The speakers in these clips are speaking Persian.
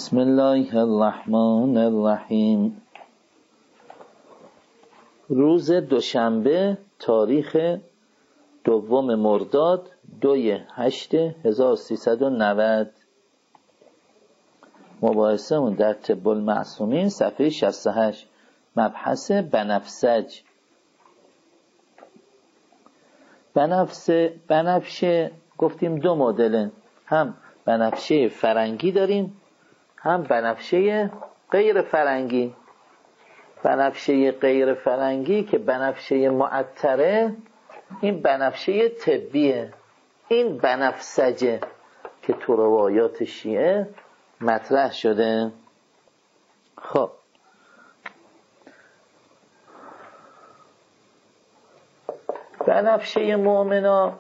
بسم الله الرحمن الرحیم. روز دوشنبه تاریخ 2 مرداد 2/8/1390. مباحثمون در طب المعصومین صفحه 68. مبحث بنفسج. بنفشه گفتیم دو مدلن، هم بنفشه فرنگی داریم هم بنفشه غیر فرنگی. بنفشه غیر فرنگی که بنفشه معطره، این بنفشه طبیه. این بنفسجه که تو روایات شیعه مطرح شده. خب بنفشه مؤمنا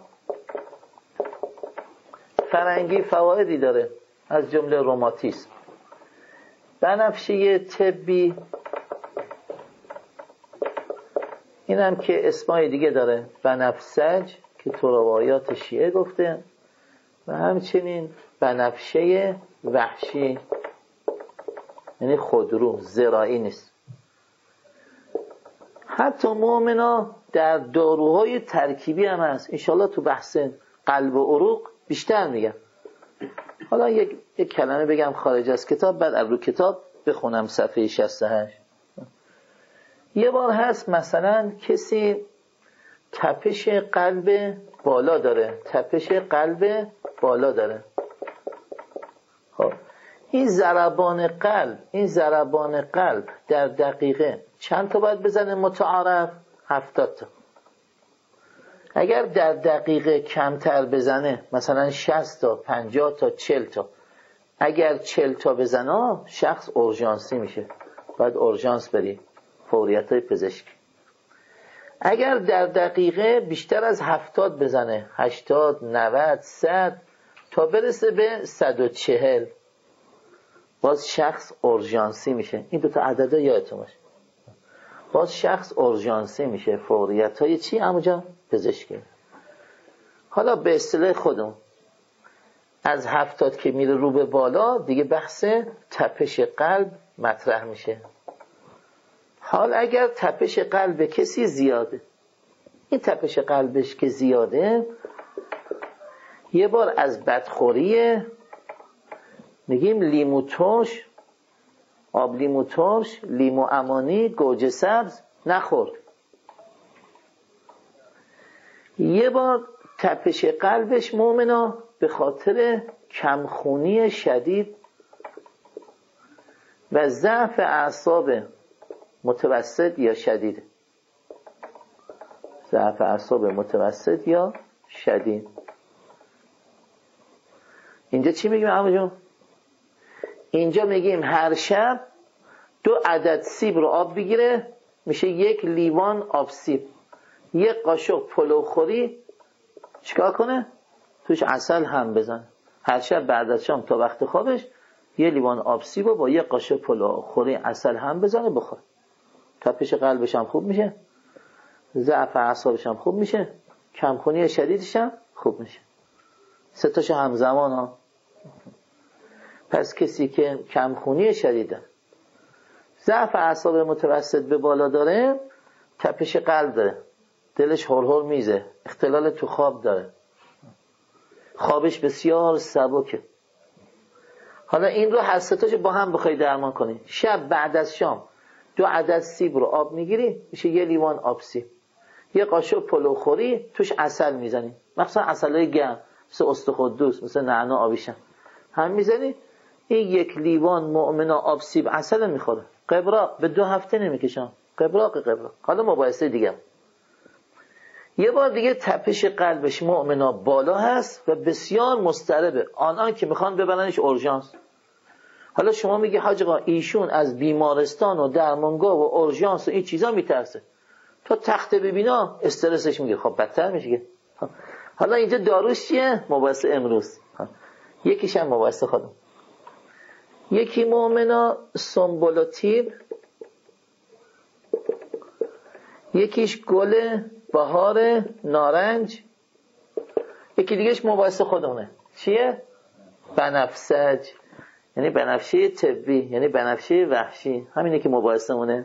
فرنگی فوایدی داره، از جمله روماتیسم. بنفشه طبی این هم که اسمای دیگه داره، بنفسج که تو روایات شیعه گفته، و همچنین بنفشه وحشی، یعنی خودرو، زراعی نیست. حتی مؤمنا در داروهای ترکیبی هم هست. انشالله تو بحث قلب و عروق بیشتر میگم. حالا یک کلمه بگم خارج از کتاب، بعد از رو کتاب بخونم صفحه 68. یه بار هست مثلا کسی تپش قلب بالا داره، خب این ضربان قلب در دقیقه چند تا باید بزنه متعارف؟ 70 تا. اگر در دقیقه کمتر بزنه، مثلا 60 تا 50 تا 40 تا، اگر 40 تا بزنه شخص اورژانسی میشه، باید اورژانس بری، فوریت‌های پزشکی. اگر در دقیقه بیشتر از 70 بزنه، 80 90 100 تا برسه به 140، باز شخص اورژانسی میشه. این دوتا عددا یادتون باشه، باز شخص اورژانسی میشه، فوریت‌های چی همونجا؟ پزشکی. حالا به اصطلاح خودمون از 70 که میره رو به بالا دیگه بحث تپش قلب مطرح میشه. حال اگر تپش قلب کسی زیاده، این تپش قلبش که زیاده، یه بار از بدخوری میگیم لیمو ترش، آب لیمو ترش، لیمو امانی، گوجه سبز نخورد. یه بار تپش قلبش مؤمنا به خاطر کمخونی شدید و ضعف اعصاب متوسط یا شدید، ضعف اعصاب متوسط یا شدید. اینجا چی میگیم عمو جون؟ اینجا میگیم هر شب 2 عدد سیب رو آب بگیره، میشه 1 لیوان آب سیب. 1 قاشق پلوخوری چیکار کنه؟ توش عسل هم بزنه. هر شب بعد از شام تا وقت خوابش 1 لیوان آب سیب رو با 1 قاشق پلوخوری عسل هم بزنه بخور. تپش قلبش هم خوب میشه، ضعف اعصابش هم خوب میشه، کمخونی شدیدش هم خوب میشه. 3 تاشو همزمان ها. پس کسی که کمخونی شدیده، ضعف اعصاب متوسط به بالا داره، تپش قلب داره، دلش هر میزه، اختلال تو خواب داره، خوابش بسیار سبکه. حالا این رو هر 3 تاشو با هم بخوای درمان کنی، شب بعد از شام 2 عدد سیب رو آب میگیری، میشه 1 لیوان آب سیب. 1 قاشق پلوخوری توش عسل میزنی، مثلا عسلای گرم مثل استخوان مثل نعنا آبیشم هم میزنی. این 1 لیوان مؤمنا آب سیب عسل میخوره. قبراق به 2 هفته نمیکشم. قبراق. حالا مباحثه دیگه. یه بار دیگه تپش قلبش مؤمنا بالا هست و بسیار مضطربه، آنان که میخوان ببرنش اورژانس. حالا شما میگی حاج آقا ایشون از بیمارستان و درمانگاه و اورژانس و این چیزا میترسه، تا تخت ببینا استرسش میگه، خب بدتر میشه. حالا اینجا داروش چیه؟ مباحثه امروز. یکیش هم مباحثه خودم. یکی مؤمنا سنبولاتیب، یکیش گل بهار نارنج، یکی دیگهش مباحثه خودمونه. چیه؟ بنفسج. یعنی بنفشه طبی، یعنی بنفشه وحشی. همینه که مباحثمونه.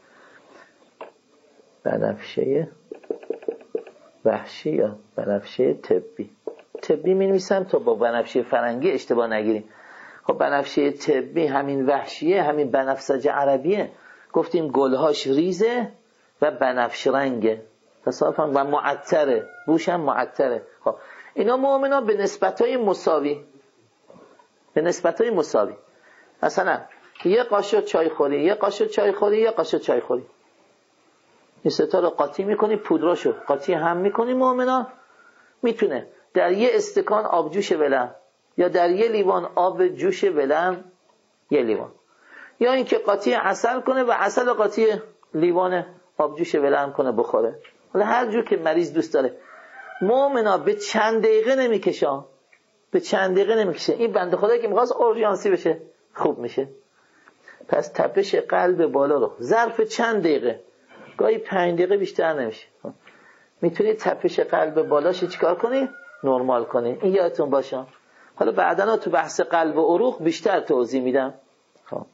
بنفشه وحشی یا بنفشه طبی. طبی می‌نویسم تا با بنفشه فرنگی اشتباه نگیریم. خب بنفشه طبی همین وحشیه، همین بنفسج عربیه. گفتیم گلهاش ریزه و بنفش رنگه، تصادفاً و معطره، بوش هم معطره. خب اینا مؤمنا به نسبت‌های مساوی، به نسبت‌های مساوی. مثلا یه قاشق چای خوری، یه قاشق چای خوری، یه قاشق چای خوری، این سه تا رو قاطی می‌کنی، پودراشو قاطی هم می‌کنی. مؤمنا میتونه در یه استکان آب جوش ولرم یا در یه لیوان آب جوش ولرم، یه لیوان، یا اینکه قاطی عسل کنه و عسل قاطی لیوان آب جوش ولرم کنه بخوره. حالا هر جور که مریض دوست داره. مؤمنا به چند دقیقه نمیکشه، به چند دقیقه نمیکشه. این بنده خدایی که می‌خواست اورژانسی بشه خوب میشه. پس تپش قلب بالا رو ظرف چند دقیقه، گاهی 5 دقیقه بیشتر نمیشه، میتونی تپش قلب بالاش چیکار کنی؟ نرمال کنی. این یادتون باشه. حالا بعداً تو بحث قلب و عروق بیشتر توضیح میدم. خب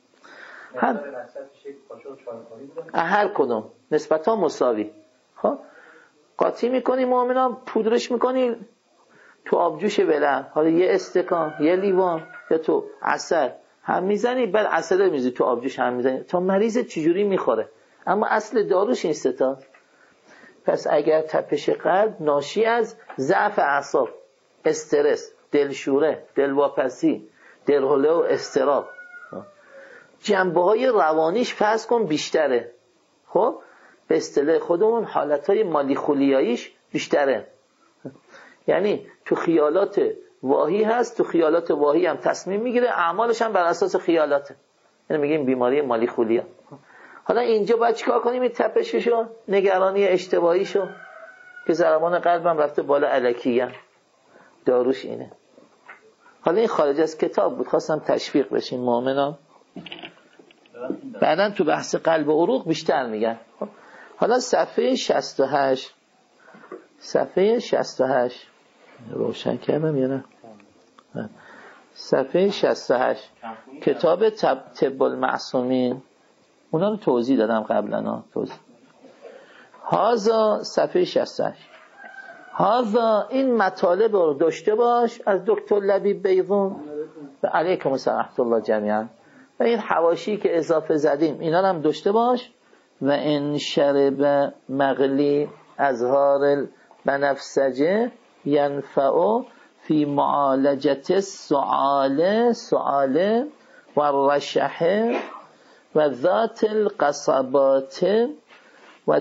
هر کدوم نسبتا مساوی. خب قاطی میکنی مؤمنان، پودرش میکنی تو آبجوش ولرم، حالا یه استکان، یه لیوان، یا تو عسل هم میزنی، بعد عسل میزنی تو آبجوش هم میزنی تا مریض چجوری میخوره. اما اصل داروش این سه تا. پس اگر تپش قلب ناشی از ضعف اعصاب، استرس، دلشوره، دلواپسی، دلهوله و اضطراب، جنبه‌های روانیش فرض کن بیشتره، خب به اصطلاح خودمون حالتهای مالی خولیاییش بیشتره. یعنی تو خیالات واهی هست، تو خیالات واهی هم تصمیم میگیره، اعمالش هم بر اساس خیالاته. یعنی میگیم بیماری مالی خولیا. حالا اینجا باید چیکار کنیم؟ این تپششو، نگرانی اشتباهیشو که ضربان قلبم رفته بالا الکیه، داروش اینه. حالا این خارج از کتاب بود، خواستم تشویق بشین مؤمنان. بعدن تو بحث قلب و عروق بیشتر میگن. حالا صفحه 68، صفحه 68 روشن کردم یا نه؟ صفحه 68 کتاب طب المعصومین، اونا رو توضیح دادم قبلا. توضیح هازا صفحه 68. هازا این مطالب رو داشته باش از دکتر لبیب بیضون و علیکم السلام رحمت الله جمیعا. و این حواشی که اضافه زدیم اینا رو هم داشته باش. و ان شرب مغلی ازهار البنفسجه ینفع فی معالجه السعال و الرشحه و ذات القصبات و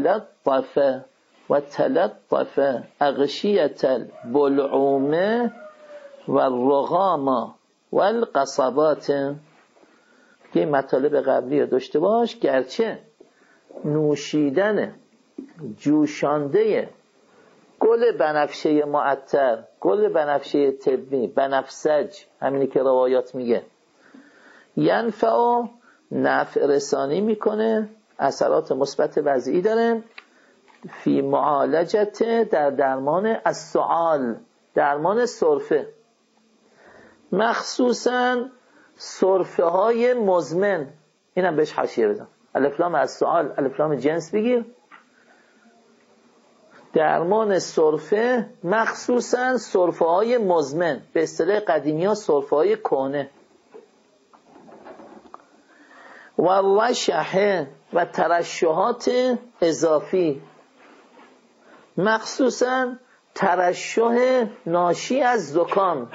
تلطف اغشیه البلعومه و الرغام و القصبات. که مطالب قبلی رو داشته باش. گرچه نوشیدن جوشانده گل بنفشه معطر، گل بنفشه طبی، بنفسج، همینی که روایات میگه، ینفع نفع رسانی میکنه، اثرات مثبت وضعی داره، فی معالجت در درمان السعال، درمان سرفه، مخصوصا سرفه های مزمن. اینم بهش حاشیه بزن، الف لام السعال، الف لام جنس بگیر. درمان سرفه، مخصوصا سرفه های مزمن، به اصطلاح قدیمی ها سرفه های کهنه. و رشحه و ترشحات اضافی، مخصوصا ترشح ناشی از زکام.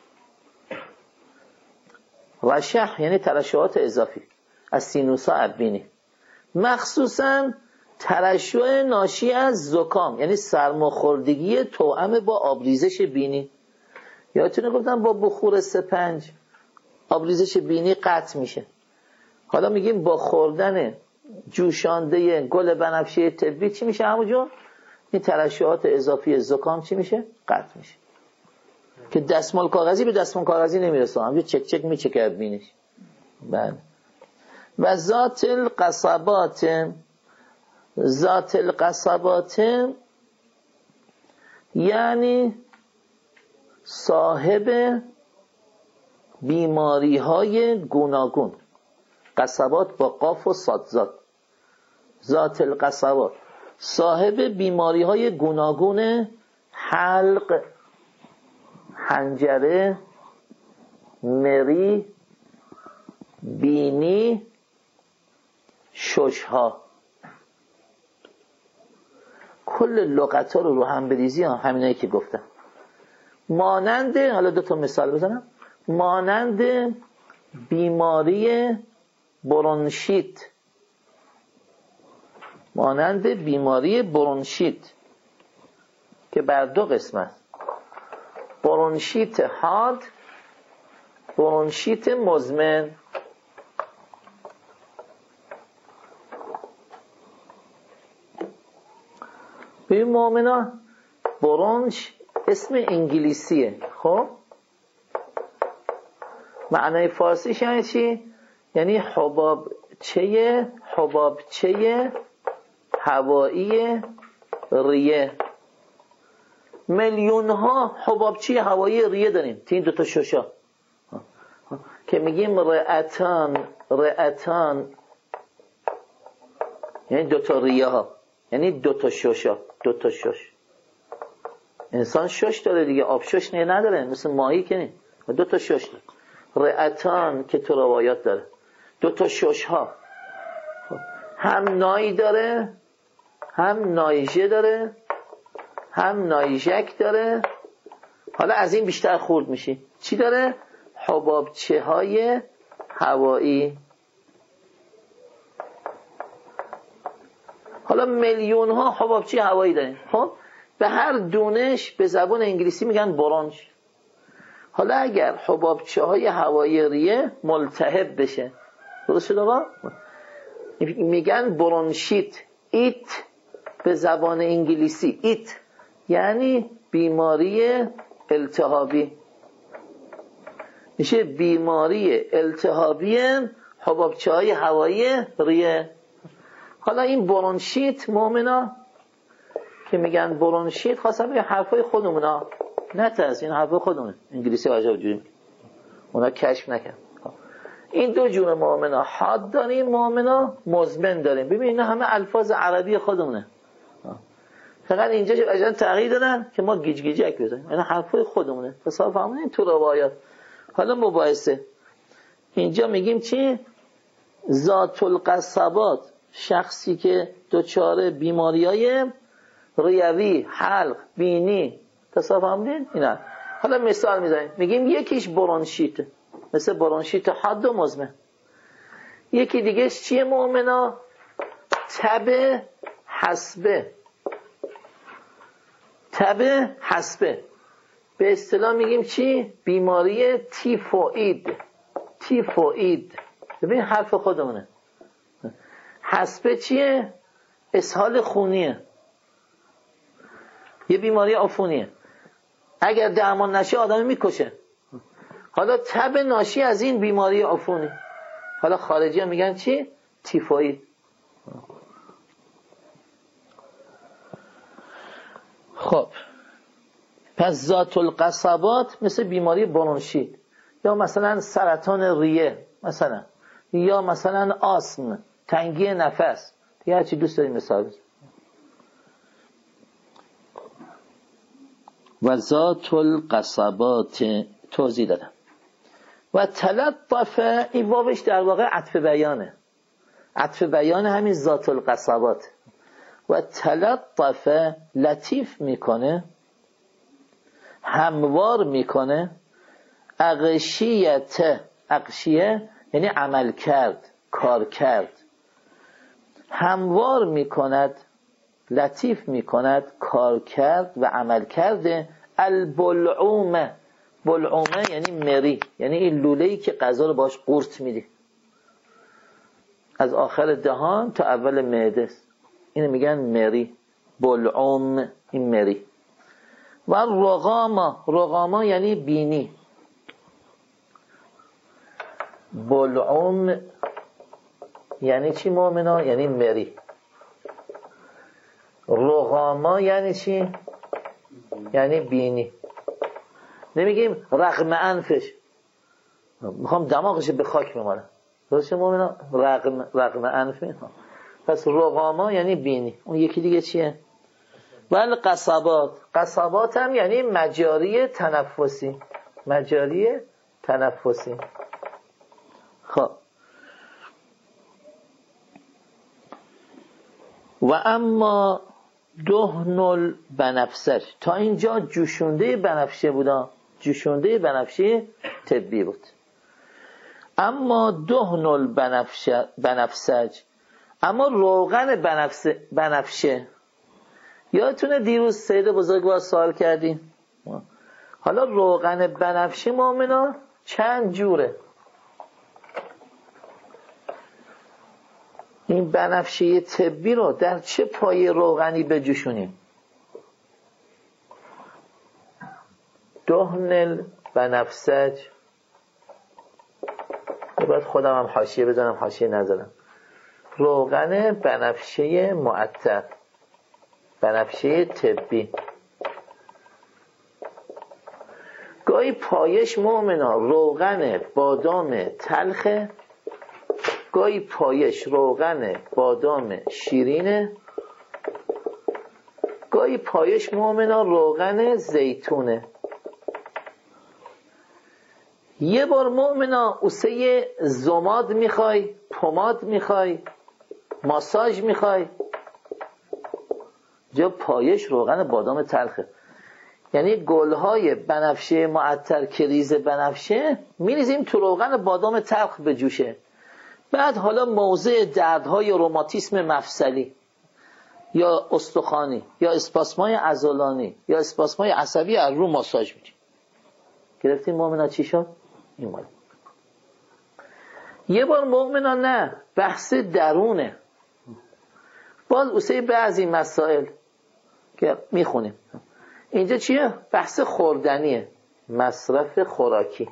رشح یعنی ترشحات اضافی از سینوسا ابینی، مخصوصا ترشح ناشی از زکام یعنی سرماخوردگی توأم با آبریزش بینی. یادتونه گفتم با بخور سپنج آبریزش بینی قطع میشه. حالا میگیم با خوردن جوشانده گل بنفشه طبی چی میشه همونجا؟ این ترشحات اضافی زکام چی میشه؟ قطع میشه. که دستمال کاغذی به دستمال کاغذی نمیرسه، همونجا چک چک میچکه بینش. بله. و ذات القصبات، ذات القصبات یعنی صاحب بیماری های گوناگون. قصبات با قاف و صاد، ذات القصبات، صاحب بیماری های گوناگون حلق، حنجره، مری، بینی، ششها. کل لغت ها رو هم بریزی همینایی که گفتم. مانند، حالا 2 تا مثال بزنم، مانند بیماری برونشیت، مانند بیماری برونشیت که بر 2 قسم است: برونشیت حاد، برونشیت مزمن. ببین مؤمنا، برونش اسم انگلیسیه. خب معنای فارسیش یعنی چی؟ یعنی حبابچه هوایی ریه. میلیون ها حبابچه هوایی ریه داریم تو این 2 تا ششا که میگیم رئتان، یعنی 2 تا ریه ها، یعنی 2 تا ششا، 2 تا شش. انسان شش داره دیگه، آب شش نداره، مثل ماهی که نی، 2 تا شش داره. رئتان که تو روایات داره 2 تا شش ها، هم نای داره، هم نایژه داره، هم نایژک داره. حالا از این بیشتر خورد میشی. چی داره؟ حبابچه های هوایی. حالا میلیون ها حبابچه هوایی داریم. خب به هر دونش به زبان انگلیسی میگن برونش. حالا اگر حبابچه های هوایی ریه ملتهب بشه، درست شد آقا؟ میگن برونشیت. ایت به زبان انگلیسی، ایت یعنی بیماری التهابی، میشه بیماری التهابی حبابچه های هوایی ریه. حالا این برونشیت مؤمنا که میگن برونشیت، خواستم بگم حرفای خودمونا، نه ترس، این حرفای خودمونه، انگلیسی عجب جوری اونا کشف نکرد. این 2 جور مؤمنا، حاد داریم، مؤمنا مزمن داریم. ببین اینا همه الفاظ عربی خودمونه، فقط اینجا عجب تغییر دادن که ما گیج گیجک بزنیم. اینا حرفای خودمونه، حساب فهمونین تو روایات. حالا مباحثه اینجا میگیم چی؟ ذات القصبات، شخصی که دچار بیماریای ریوی، حلق، بینی، حساب فهمونین اینا. حالا مثال میزنیم، میگیم یکیش برونشیت، مثل برونشیت حاد و مزمن. یکی دیگهش چیه مؤمنا؟ تب حسبه. تب حسبه به اصطلاح میگیم چی؟ بیماری تیفوئید. تیفوئید ببین حرف خودمونه. حسبه چیه؟ اسهال خونیه، یه بیماری عفونیه، اگر درمان نشه آدم میکشه. حالا تب ناشی از این بیماری عفونی، حالا خارجی ها میگن چی؟ تیفوئید. خب پس ذات القصبات مثل بیماری برونشیت، یا مثلا سرطان ریه مثلا، یا مثلا آسم، تنگی نفس، یا هرچی دوست داریم مثال بزن. و ذات القصبات توضیح دادم. و تلطف، این واوش در واقع عطف بیانه، عطف بیان همین ذات القصبات. و تلطف لطیف میکنه، هموار میکنه، اغشیت، اغشیه یعنی عمل کرد، کار کرد، هموار میکند، لطیف میکند، کار کرد و عمل کرده. البلعومه، بلعومه یعنی مری، یعنی این لوله‌ای که غذا رو باش قورت میدی از آخر دهان تا اول معده، اینو میگن مری، بلعوم، این مری. و رقاما، رقاما یعنی بینی. بلعوم یعنی چی مؤمنا؟ یعنی مری. رقاما یعنی چی؟ یعنی بینی. نمیگیم رغم انفش، میخوام دماغش به خاک بمالم. درسته مومنا؟ رقم انف. پس رقاما یعنی بینی. اون یکی دیگه چیه؟ ولی قصبات هم یعنی مجاری تنفسی. خب و اما دهن البنفسج، تا اینجا جوشونده بنفشه بودا، جوشونده بنفشه طبی بود. اما دهن البنفسج، اما روغن بنفشه، یادتونه دیروز سید بزرگوار سوال کردیم؟ حالا روغن بنفشه مومنا چند جوره؟ این بنفشه طبی رو در چه پایه روغنی بجوشونیم؟ دهن البنفسج، باید خودم هم حاشیه بزنم، حاشیه نزدم. روغن بنفشه معطر، بنفشه طبی. گاهی پایش مومنا روغن بادام تلخه، گاهی پایش روغن بادام شیرینه، گاهی پایش مومنا روغن زیتونه. یه بار مومنا اوسه زماد میخوای، پماد میخوای، ماساژ میخوای، جا پایش روغن بادام تلخه. یعنی گلهای بنفشه معطر که ریز بنفشه میریزیم تو روغن بادام تلخ به جوشه. بعد حالا موضع دردهای روماتیسم مفصلی یا استخوانی یا اسپاسمای عضلانی یا اسپاسمای عصبی از رو ماساژ میدیم. گرفتیم مومنا چی شد؟ این مال. یه بار مومنا نه، بحث درونه. باز اوسه بعضی مسائل که میخونیم اینجا چیه؟ بحث خوردنیه، مصرف خوراکی.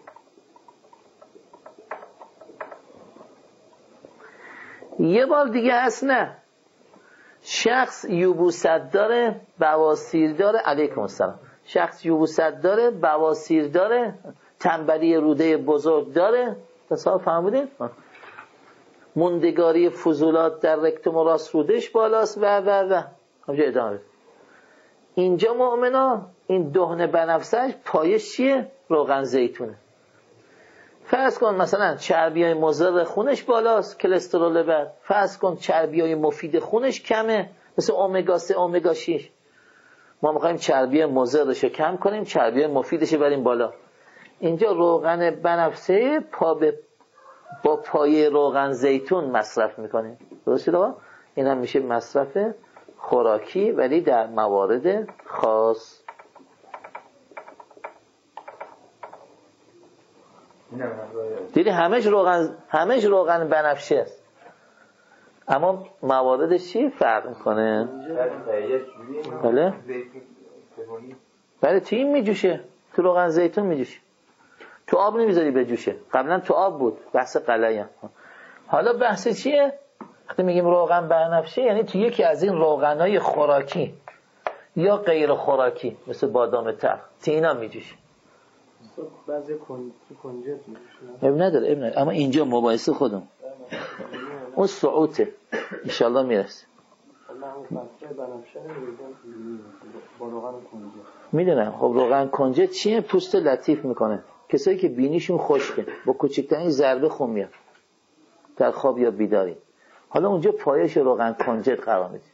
یه بار دیگه هست نه، شخص یبوست داره، بواسیر داره، علیکم السلام، شخص یبوست داره، بواسیر داره، تنبلی روده بزرگ داره، تصاحب فهمیدین؟ موندگاری فضولات در رکتوم و راست رودش بالاست و همجا ادامه بده. اینجا مؤمنا این دهن بنفسج پایش چیه؟ روغن زیتونه. فرض کن مثلا چربیای مضر خونش بالاست، کلسترول بد. فرض کن چربیای مفید خونش کمه، مثل امگا 3 امگا 6. ما میخوایم چربی مضرش رو کم کنیم، چربی مفیدش رو بریم بالا. اینجا روغن بنفسه با پایه روغن زیتون مصرف میکنیم. درسته آقا؟ این هم میشه مصرف خوراکی ولی در موارد خاص. دیدی همش روغن بنفشه است، اما مواردش چی فرق میکنه؟ بله تو این میجوشه، تو روغن زیتون میجوشه، تو آب نمیذاری بجوشه. قبلا تو آب بود، بحث قلعی. حالا بحث چیه؟ وقتی میگیم روغن بنفشه یعنی تو یکی از این روغنهای خوراکی یا غیر خوراکی مثل بادام تلخ اینا میجوشه. بعضی کنجد میجوشه، اب نداره. اما اینجا مباحثه خودم اون سعوته انشالله میرسه. میدونم. خب روغن کنجد چیه؟ پوست لطیف میکنه. کسایی که بینیشون خشکه با کوچکترین ضربه خون میاد در خواب یا بیداری. حالا اونجا پایش روغن کنجد قرار میدی.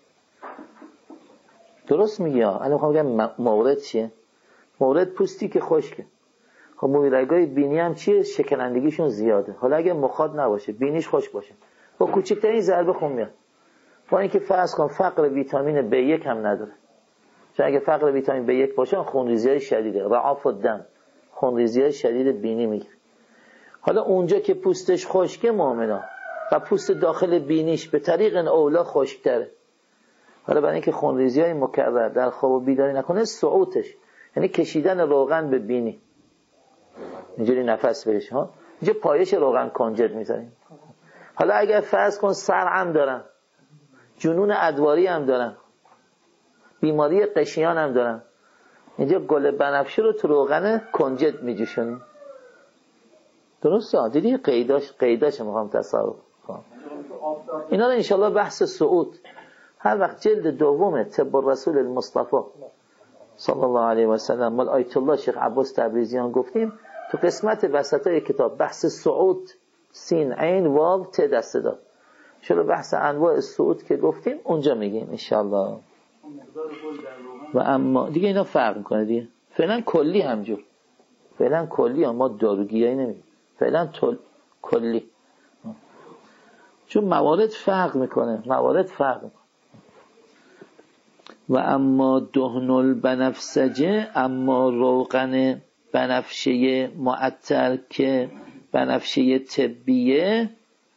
درست میگی ها؟ الان میخوام بگم مورد چیه؟ مورد پوستی که خشکه. خب مویرگای بینی هم چیه؟ شکنندگیشون زیاده. حالا اگه مخاط نباشه، بینیش خشک باشه، با کوچکترین ضربه خون میاد. با اینکه فرض کن فقر ویتامین B1 هم نداره. چون اگه فقر ویتامین B1 باشه خونریزی‌های شدیده، رعاف الدم، خونریزی‌های شدید بینی میگیره. حالا اونجا که پوستش خشکه مؤمنا و پوست داخل بینیش به طریق اولا خشک‌تره. حالا برای اینکه خونریزی‌های مکرر در خواب و بیداری نکنه، سعوتش یعنی کشیدن روغن به بینی، اینجوری نفس بهش ها، اینجا پایش روغن کنجد میذاریم. حالا اگر فرض کن سر هم دارن، جنون ادواری هم دارن، بیماری قشیان هم دارن، اینجا گل بنفشه رو تو روغن کنجد میجوشونیم. درسته؟ دیدی قیداش میخوام تصور کنم. اینا رو انشالله بحث صعود هر وقت جلد دوم طب الرسول المصطفى صلی الله علیه و سلم مال آیت الله شیخ عباس تبریزیان گفتیم تو قسمت وسطای کتاب بحث صعود سین عین واو ت دسته داد. چرا بحث انواع صعود که گفتیم اونجا میگیم انشالله. و اما دیگه اینا فرق میکنه دیگه. فعلا کلی همجور. فعلا کلی ما داروگیایی نمیگیم. فعلا کلی. چون موارد فرق میکنه. و اما دهن البنفسجه، اما روغن بنفشه معطر که بنفشه طبیه،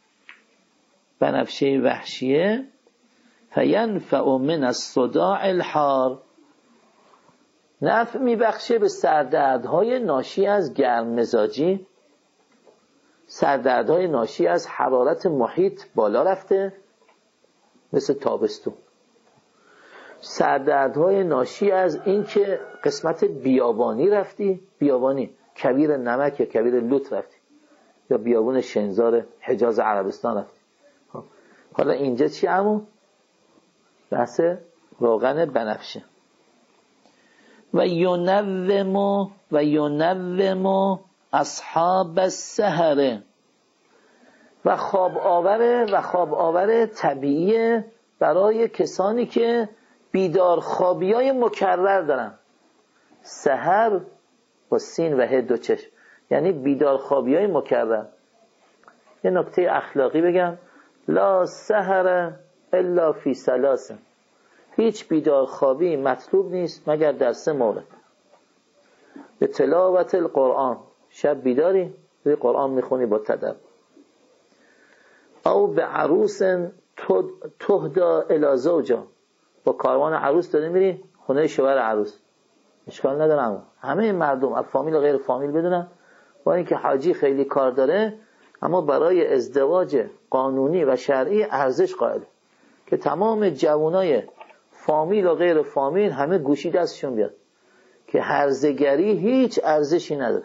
بنفشه وحشیه، فینفع من الصداع الحار، نفع میبخشه به سردردهای ناشی از گرم مزاجی، سردردهای ناشی از حرارت محیط بالا رفته مثل تابستون، سردردهای ناشی از این که قسمت بیابانی رفتی، بیابانی کویر نمک یا کویر لوت رفتی یا بیابون شنزار حجاز عربستان رفتی. حالا اینجا چی عمو؟ بحث روغن بنفشه. و ینوم اصحاب السحر، و خواب آور طبیعیه برای کسانی که بیدار خوابیای مکرر دارن. سحر با سین و ه دو چشم یعنی بیدار خوابیای مکرر. یه نکته اخلاقی بگم، لا سحر الا فی ثلاث، هیچ بیدار خوابی مطلوب نیست مگر در 3 مورد. به تلاوت القرآن، شب بیداری به قرآن میخونی با تدبر، او به عروس تهدا الی زوجا، با کاروان عروس داری میری خونه شوهر عروس، اشکال ندارم همه مردم از فامیل و غیر فامیل بدونن، با اینکه حاجی خیلی کار داره اما برای ازدواج قانونی و شرعی ارزش قائل که تمام جوانای فامیل و غیر فامیل همه گوشی دستشون بیاد که هرزگری هیچ ارزشی نداره،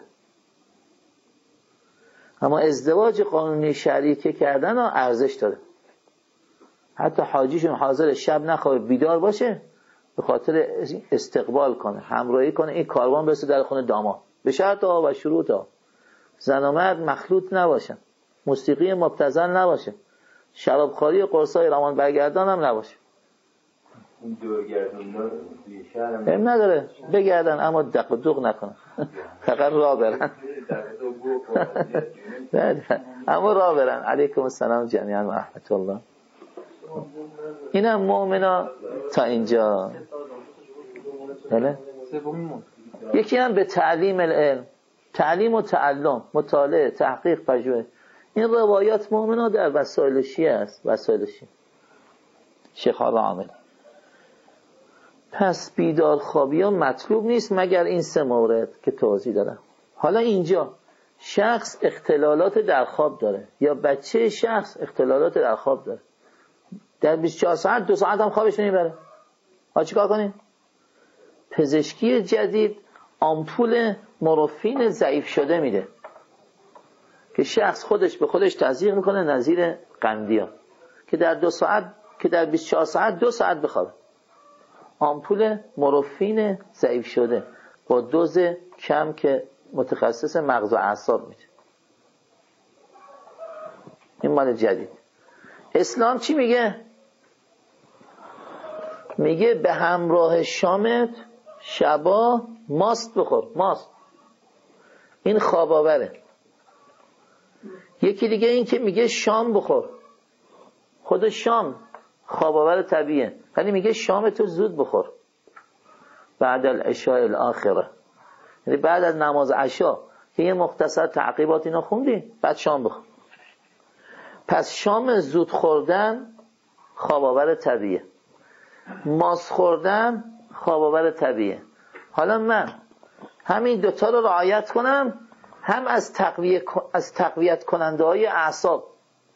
اما ازدواج قانونی شرعی که کردن ارزش داره. حتی حاجیشون حاضر شب نخوابه بیدار باشه به خاطر استقبال کنه، همراهی کنه، این کاروان برسه در خونه داماد، به شرط ها و شروط ها. زن و مرد مخلوط نباشن، موسیقی مبتذل نباشه، شرابخوری و قرصای روان برگردان هم نباشه. این دورگردون هم نداره بگردن اما دق و دوغ نکنن فقط راه برن اما راه برن. علیکم السلام جمیعا و رحمت الله. اینم مؤمنا تا اینجا. بله؟ یکی هم به تعلیم العلم، تعلیم و تعلم، مطالعه، تحقیق، پژوهش. این روایات مؤمنا در وسائل شیعه است، وسائل شیعه شیخ ها عامل. پس بیدار خوابی ها مطلوب نیست مگر این 3 مورد که توضیح دادم. حالا اینجا شخص اختلالات در خواب داره یا بچه شخص اختلالات در خواب داره، در 24 ساعت 2 ساعت هم خوابش نمیبره، ها چیکار کنیم؟ پزشکی جدید آمپول مورفین ضعیف شده میده که شخص خودش به خودش تزریق میکنه، نظیر قندیا که در 2 ساعت که در 24 ساعت 2 ساعت بخوابه. آمپول مورفین ضعیف شده با دوز کم که متخصص مغز و اعصاب میده. این مال جدید. اسلام چی میگه؟ میگه به همراه شامت شبا ماست بخور، ماست. این خواب آوره. یکی دیگه این که میگه شام بخور، خود شام خواب آور طبیعیه، ولی میگه شام تو زود بخور بعد العشاء الاخره، یعنی بعد از نماز عشا که یه مختصر تعقیبات اینا خوندی بعد شام بخور. پس شام زود خوردن خواب آور طبیعیه، ماست خوردن خواب آور طبیعیه. حالا من همین 2 تا رو رعایت کنم، هم از تقویت کننده های اعصاب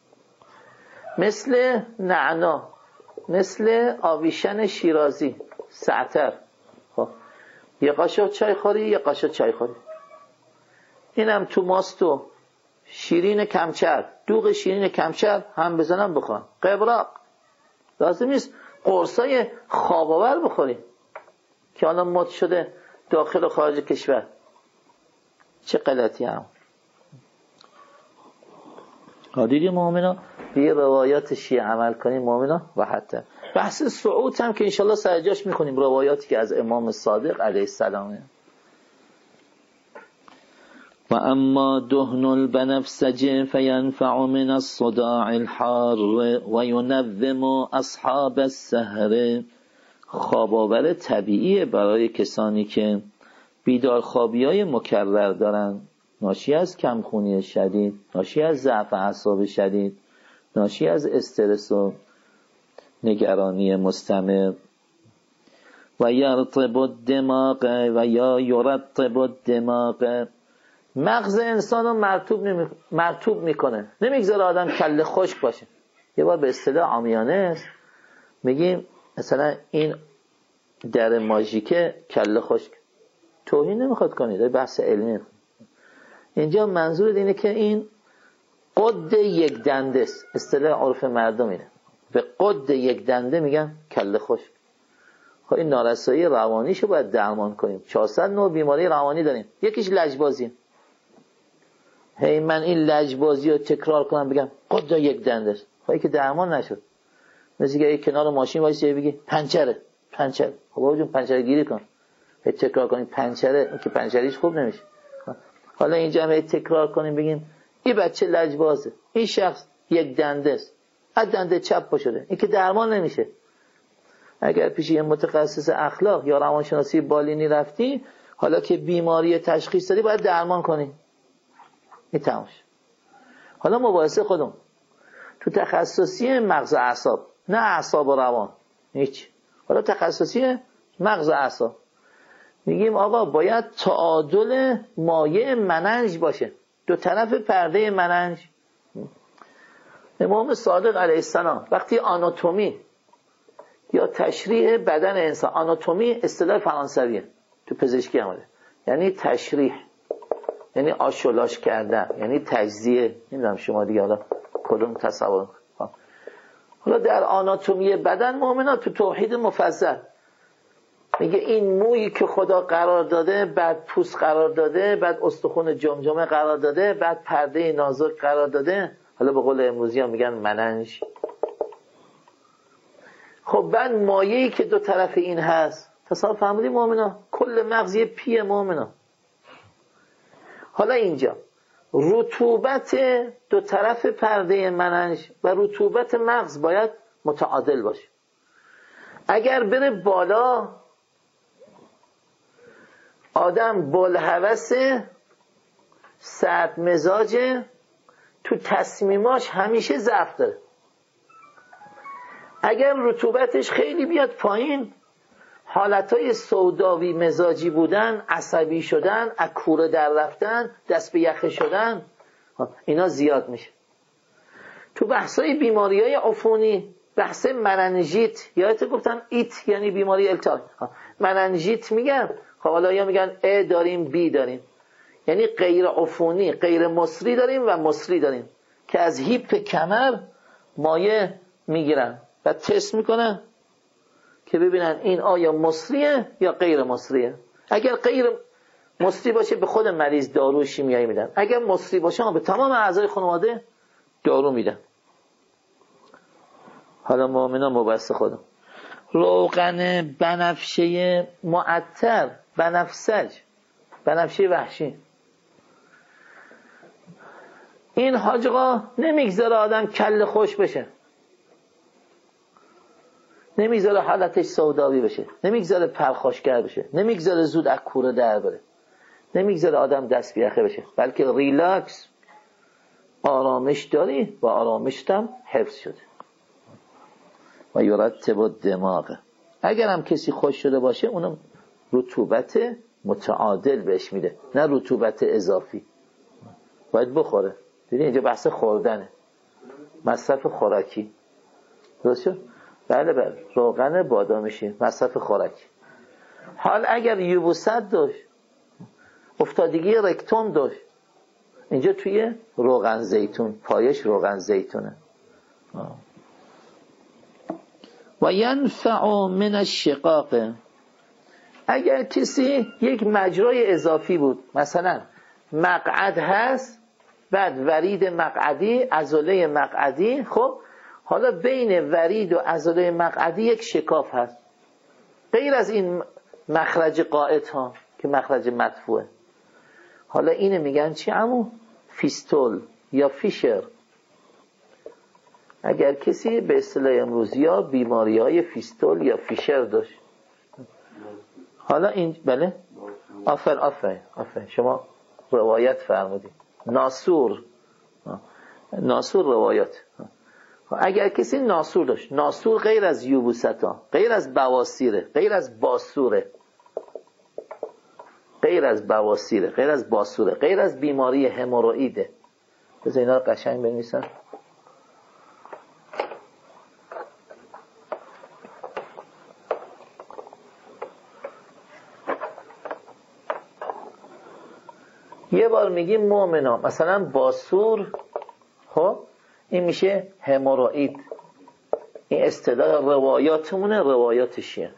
مثل نعنا، مثل آویشن شیرازی، سعتر، خب یه قاشق چای خوری، یه قاشق چای خوری، اینم تو ماست و شیرین کمچر، دوغ شیرین کمچر هم بزنم بخورم. قبراق لازم نیست قرصای خواب‌آور بخوریم که الان مد شده داخل و خارج کشور. چه غلطی هم. دیدی مؤمنا به روایات شیعه عمل کنیم مؤمنا و حتی بحث صعود هم که انشالله سر جاش میکنیم، روایاتی که از امام صادق علیه السلامه. و اما دهن البنفسج فینفع من الصداع الحار و ینظم اصحاب السهر. خواب‌آور طبیعی برای کسانی که بیدارخوابی‌های مکرر دارن، ناشی از کمخونی شدید، ناشی از ضعف اعصاب شدید، ناشی از استرس و نگرانی مستمر. و یرطب الدماغ و یا یرطب الدماغ، مغز انسان رو مرطوب میکنه، نمیگذاره آدم کله خشک باشه. یه بار به اصطلاح عامیانه است میگیم مثلا این در ماژیکه کله خشک، توهین نمیخواد کنید، بحث علمی. اینجا منظور اینه که این قد یک دنده است، اصطلاح عرف مردم اینه، به قد یک دنده میگن کله خشک. خب این نارسایی روانیشو باید درمان کنیم. 400 نوع بیماری روانی داریم، یکیش لجبازیه. هی من این لجبازی رو تکرار کنم بگم قد یک دنده است، خب که درمان نشد. مثل که کنار ماشین وایسی بگی پنچره. خب بابا جون پنچره گیری کن، هی تکرار کنیم پنچره، این که پنچریش خوب نمیشه. حالا اینجا هم تکرار کنیم بگیم این بچه لجبازه، این شخص یک دنده است، از دنده چپ پا شده، این که درمان نمیشه. اگر پیش یه متخصص اخلاق یا روانشناسی بالینی رفتی، حالا که بیماری تشخیص دادی باید درمان کنی. این تماش. حالا مباحثه خودم تو تخصصی مغز اعصاب، نه اعصاب و روان، هیچ. حالا تخصصی مغز اعصاب میگیم آقا باید تعادل مایع مننج باشه، دو طرف پرده مننج. امام صادق علیه السلام وقتی آناتومی یا تشریح بدن انسان، آناتومی اصطلاح فرانسویه تو پزشکی آمده، یعنی تشریح، یعنی آشولاش کردن، یعنی تجزیه. نمیدونم شما دیگه حالا کدوم تصور. حالا در آناتومی بدن مؤمنا تو توحید مفصل میگه این مویی که خدا قرار داده، بعد پوست قرار داده، بعد استخوان جمجمه قرار داده، بعد پرده نازک قرار داده، حالا به قول امروزی ها میگن مننج. خب بعد مایه‌ای که دو طرف این هست، تصور فرمودی مؤمنا، کل مغز یه پیه مؤمنا. حالا اینجا رطوبت دو طرف پرده مننج و رطوبت مغز باید متعادل باشه. اگر بره بالا آدم بلهوس، سرد مزاجه، تو تصمیماش همیشه ضعف داره. اگر رطوبتش خیلی بیاد پایین، حالتهای سوداوی مزاجی بودن، عصبی شدن، اکوره در رفتن، دست به یخه شدن، اینا زیاد میشه. تو بحثای بیماریهای عفونی، بحث مننژیت، یادت گفتم ایت یعنی بیماری التهاب، مننژیت میگن. خب حالا یا میگن ا داریم بی داریم، یعنی غیر عفونی، غیر مصری داریم و مصری داریم که از هیپ کمر مایع میگیرن و تست میکنن که ببینن این آیا مصریه یا غیر مصریه. اگر غیر مصری باشه به خود مریض دارو شیمیایی میدن، اگر مصری باشه به تمام اعضای خانواده دارو میدن. حالا مؤمنان مبحث خودم. روغن بنفشه معطر، بنفسج، بنفشه وحشی، این حاجقا نمیگذاره آدم کله خوش بشه، نمیگذاره حالتش سوداوی بشه، نمیگذاره پرخاشگر بشه، نمیگذاره زود اکوره در بره، نمیگذاره آدم دست بیخه بشه، بلکه ریلکس، آرامش داری و آرامشت هم حفظ شده. و یرطب الدماغ، اگر هم کسی خوش شده باشه اونم رطوبت متعادل بهش میده، نه رطوبت اضافی. باید بخوره. دیدی اینجا بحث خوردنه، مصرف خوراکی. درست شد؟ بله روغن بادامشی، مصرف خوراکی. حال اگر یبوست داشت، افتادگی رکتوم داشت، اینجا توی روغن زیتون، پایش روغن زیتونه. و ینفع من الشقاق، اگر کسی یک مجرای اضافی بود، مثلا مقعد هست، بعد ورید مقعدی، عضله مقعدی، خب حالا بین ورید و عضله مقعدی یک شکاف هست، غیر از این مخرج قائد ها که مخرج مدفوعه. حالا اینه میگن چی عمو؟ فیستول یا فیشر. اگر کسی به اصطلاح امروزی ها بیماری های فیستول یا فیشر داشت، حالا این بله آفر شما روایت فرمودید، ناسور روایت. اگر کسی ناسور داشت، ناسور غیر از یوبوستا، غیر از بواسیره، غیر از باسوره، غیر از بواسیره، غیر از باسوره، غیر از بیماری هموروئیده. بذار اینا رو قشنگ بنویسن. یه بار میگیم مؤمنا، مثلا باسور، خب این میشه هموروئید. این اصطلاح روایاتمونه، روایاتشیه.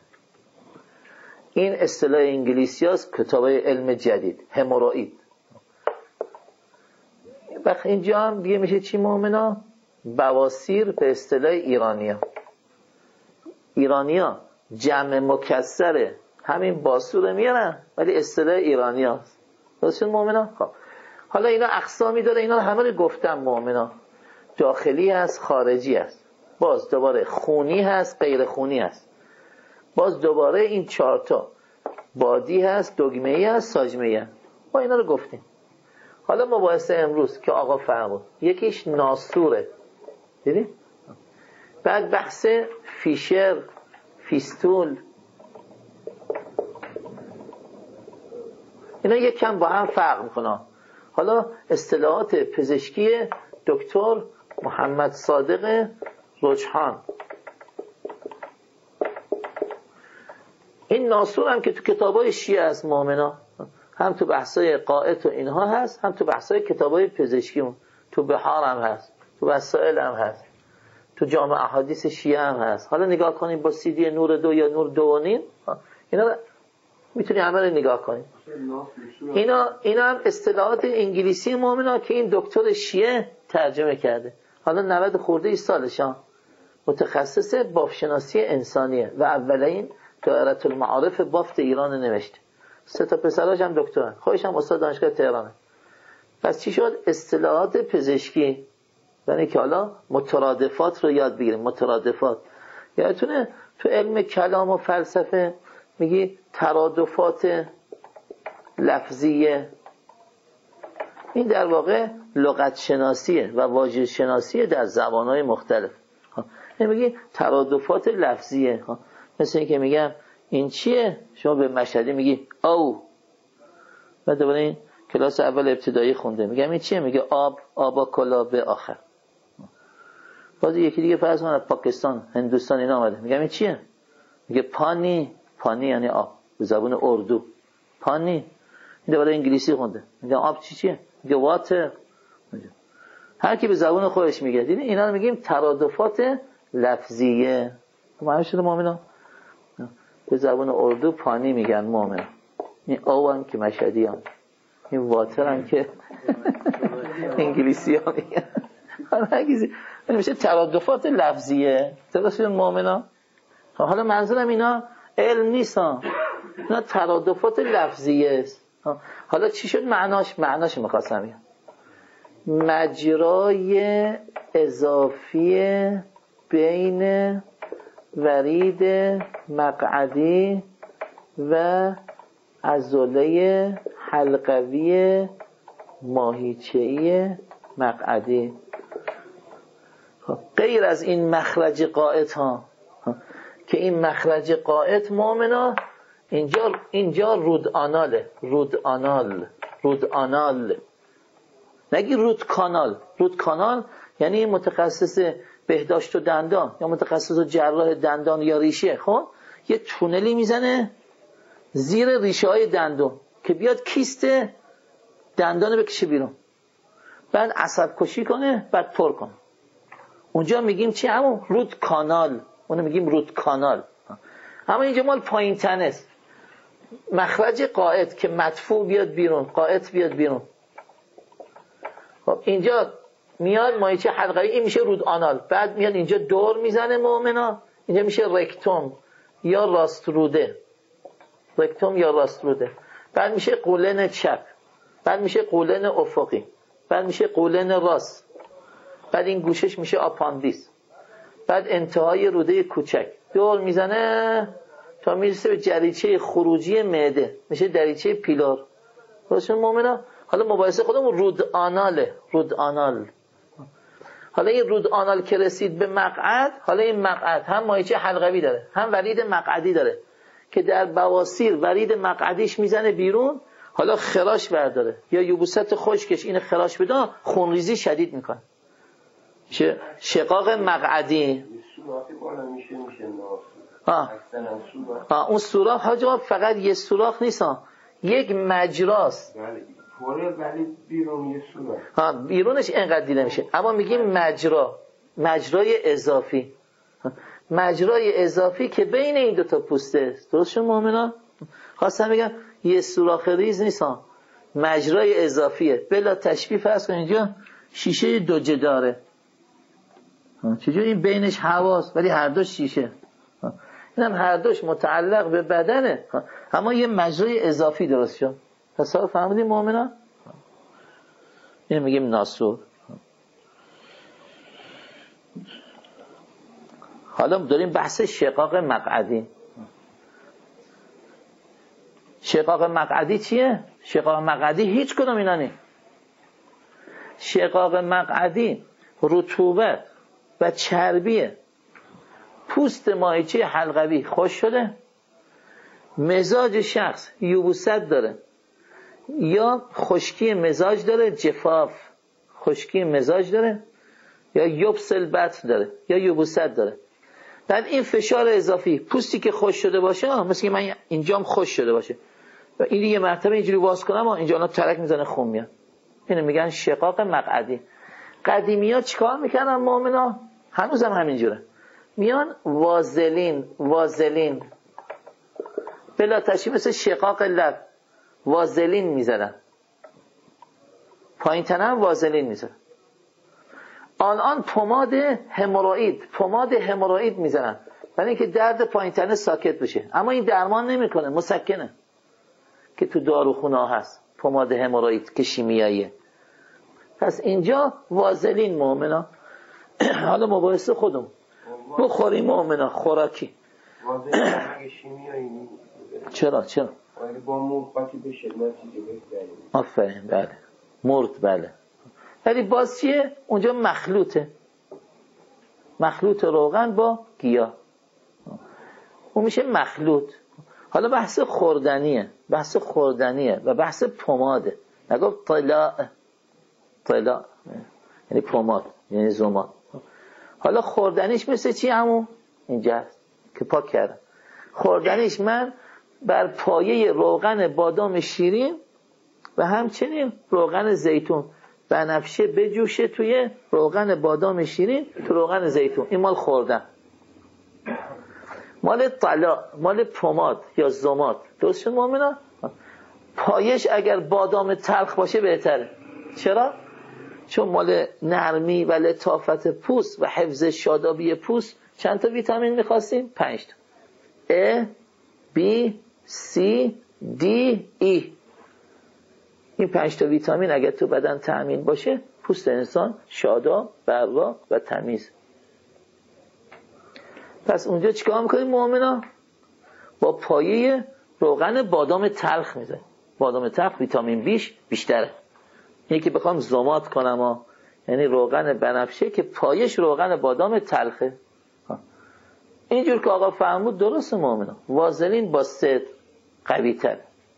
این اصطلاح انگلیسی هست، کتابای علم جدید، هموروئید. وقت اینجا هم دیگه میشه چی مؤمنا؟ بواسیر به اصطلاح ایرانیا جمع مکسره همین باسور میارن، ولی اصطلاح ایرانی هست. درست مؤمنا؟ خب حالا اینا اقسامی داره، اینا همه رو گفتم مؤمنا. داخلی هست، خارجی هست، باز دوباره خونی هست، غیر خونی هست، باز دوباره این چهارتا بادی هست، دگمه‌ای هست، ساجمه‌ای هست. ما اینا رو گفتیم. حالا مباحثه امروز که آقا فرمود، یکیش ناسوره، دیدی؟ بعد بحث فیشر، فیستول، اینا یک کم با هم فرق میکنه. حالا اصطلاحات پزشکی دکتر محمد صادق رجحان. این ناسور هم که تو کتابای شیعه است مؤمنا، هم تو بحثای قائد و اینها هست، هم تو بحثای کتابای پزشکیمون، تو بحار هم هست، تو وسائل هم هست، تو جامع احادیث شیعه هم هست. حالا نگاه کنیم با CD نور 2 یا نور 2.5، اینا میتونی همه رو نگاه کنیم. اینا هم اصطلاحات انگلیسی مؤمنا که این دکتر شیعه ترجمه کرده. حالا 90 خورده سالشان متخصص بافت‌شناسی انسانیه و اولین دائره المعارف بافت ایران نوشته. 3 تا پسراش هم دکترن، خودش هم استاد دانشگاه تهرانه. پس چی شد؟ اصطلاحات پزشکی، یعنی که حالا مترادفات رو یاد بگیریم. مترادفات یادتونه تو علم کلام و فلسفه میگی ترادفات لفظیه، این در واقع لغت شناسیه و واژه شناسیه در زبانهای مختلف. این میگی ترادفات لفظیه، مثل این که میگم این چیه، شما به مشهدی میگی او، و دوباره این کلاس اول ابتدایی خونده، میگم این چیه، میگه آب، آبا کلا به آخر. باز یکی دیگه فرض کن از پاکستان، هندوستان اینا آمده، میگم این چیه، میگه پانی. پانی یعنی آب به زبان اردو، پانی. این دوباره انگلیسی خونده، میگه آب چیه، میگه واتر. هر کی به زبان خودش میگه. دیدین اینا رو میگیم ترادفات لفظیه. معنی شده مؤمنا؟ به زبان اردو پانی میگن مؤمن، این او هم که مشهدی هم، این واتر هم که انگلیسی ها میگن. این میشه ترادفات لفظیه. درست مؤمنا؟ حالا منظورم اینا علم نیست ها، اینا ترادفات لفظیه است. حالا چی شد معناش میخواستم بگم، مجرای اضافی بین ورید مقعدی و عضله حلقوی ماهیچه‌ای مقعدی، غیر از این مخرج قائد ها، که این مخرج قائد مؤمنا اینجا رودآناله، رودآنال، نگی رودکانال یعنی متخصص بهداشت و دندان یا متخصص جراح دندان یا ریشه، خب یه تونلی میزنه زیر ریشه های دندون که بیاد کیست دندان بکشه بیرون. بعد عصب کشی کنه، بعد پر کنه. اونجا میگیم چی؟ همون رود کانال، اونو میگیم رود کانال. اما اینجا مال پایین تنه است. مخرج قائد که مدفوع بیاد بیرون، قائد بیاد بیرون. خب اینجا میاد مایچه حلقه‌ای، این میشه رود آنال. بعد میاد اینجا دور میزنه مؤمنا، اینجا میشه رکتوم یا راست روده. رکتوم یا راست روده. بعد میشه قولن چپ، بعد میشه قولن افقی، بعد میشه قولن راست، بعد این گوشش میشه آپاندیس، بعد انتهای روده کوچک دور میزنه تا میرسه به دریچه خروجی معده، میشه دریچه پیلار. درسته مؤمنا؟ حالا مباحثه خودمون رود آناله، رود آنال. حالا این رود آنال که رسید به مقعد، حالا این مقعد هم مایچه حلقوی داره، هم ورید مقعدی داره که در بواسیر ورید مقعدیش میزنه بیرون. حالا خراش برداره یا یبوست خشکش این خراش بده، خونریزی شدید میکنه، شقاق مقعدی. اون سوراخ حاجی فقط یه سوراخ نیست، یک مجراست. ولی بیرون یه سوراخ. بیرونش اینقدر دیده میشه، اما میگیم مجرای اضافی. مجرای اضافی که بین این دوتا پوسته است. درست شد مؤمنا؟ خواستم بگم یه سوراخ ریز نیست، مجرای اضافیه. بلا تشبیه فرض کن اینجا شیشه دوجه داره، چجوری این بینش هواست ولی هر دوش شیشه، اینم هر دوش متعلق به بدنه، اما یه مجرای اضافی درست شد. تصور فهمیدیم مؤمنا؟ این میگیم ناسور. حالا داریم بحث شقاق مقعدی. شقاق مقعدی چیه؟ شقاق مقعدی هیچ کدوم اینا نیست. شقاق مقعدی رطوبت و چربیه. پوست ماهیچه حلقوی خوش شده، مزاج شخص یبوست داره یا خشکی مزاج داره، جفاف خشکی مزاج داره، یا یبس البطن داره یا یبوست داره. بعد این فشار اضافی، پوستی که خوش شده باشه، مثل که من اینجام خوش شده باشه و این یه مرتبه اینجوری باز کنم اینجا الان ترک میزنه خون میاد، اینو میگن شقاق مقعدی. قدیمی ها چیکار میکردن مؤمنا؟ هنوز هم همینجوره، میان وازلین بلا تشبیه مثل شقاق لب وازلین میزدن، پایین تنه هم وازلین میزدن. آن پماد هموروئید میزنن برای اینکه درد پایین تنه ساکت بشه، اما این درمان نمیکنه، مسکنه که تو داروخونه ها هست، پماد هموروئید که شیمیاییه. پس اینجا وازلین مؤمنا. حالا مباحث خودم بخوریم مؤمنا خوراکی. وازلین شیمیایی نیست. چرا؟ با موقعی بشه نتیجه بگیریم. آفرین، بله. مرد، بله. ولی باز چیه؟ اونجا مخلوط روغن با گیاه، اون میشه مخلوط. حالا بحث خوردنیه و بحث پماده. نگفت طلا یعنی پماد، یعنی زمان. حالا خوردنیش مثل چی همون؟ اینجا هست که پاک کردم. خوردنیش من بر پایه روغن بادام شیرین و همچنین روغن زیتون، بنفشه بجوشه توی روغن بادام شیرین تو روغن زیتون، این مال خوردن. مال طلا، مال پماد یا زماد. درست شد مؤمنا؟ پایش اگر بادام تلخ باشه بهتره. چرا؟ چون مال نرمی و لطافت پوست و حفظ شادابی پوست. چند تا ویتامین می‌خواستیم؟ 5 تا. A, B, C, D, E. این 5 تا ویتامین اگر تو بدن تأمین باشه، پوست انسان شاداب، براق و تمیز. پس اونجا چیکار می‌کنیم مؤمنا؟ با پایه روغن بادام تلخ میزنیم. بادام تلخ ویتامین بیش بیشتره. اینی که بخوام زماد کنم یعنی روغن بنفشه که پایش روغن بادام تلخه. اینجور که آقا فرمود درسته مؤمنا. وازلین با صدر قوی تر.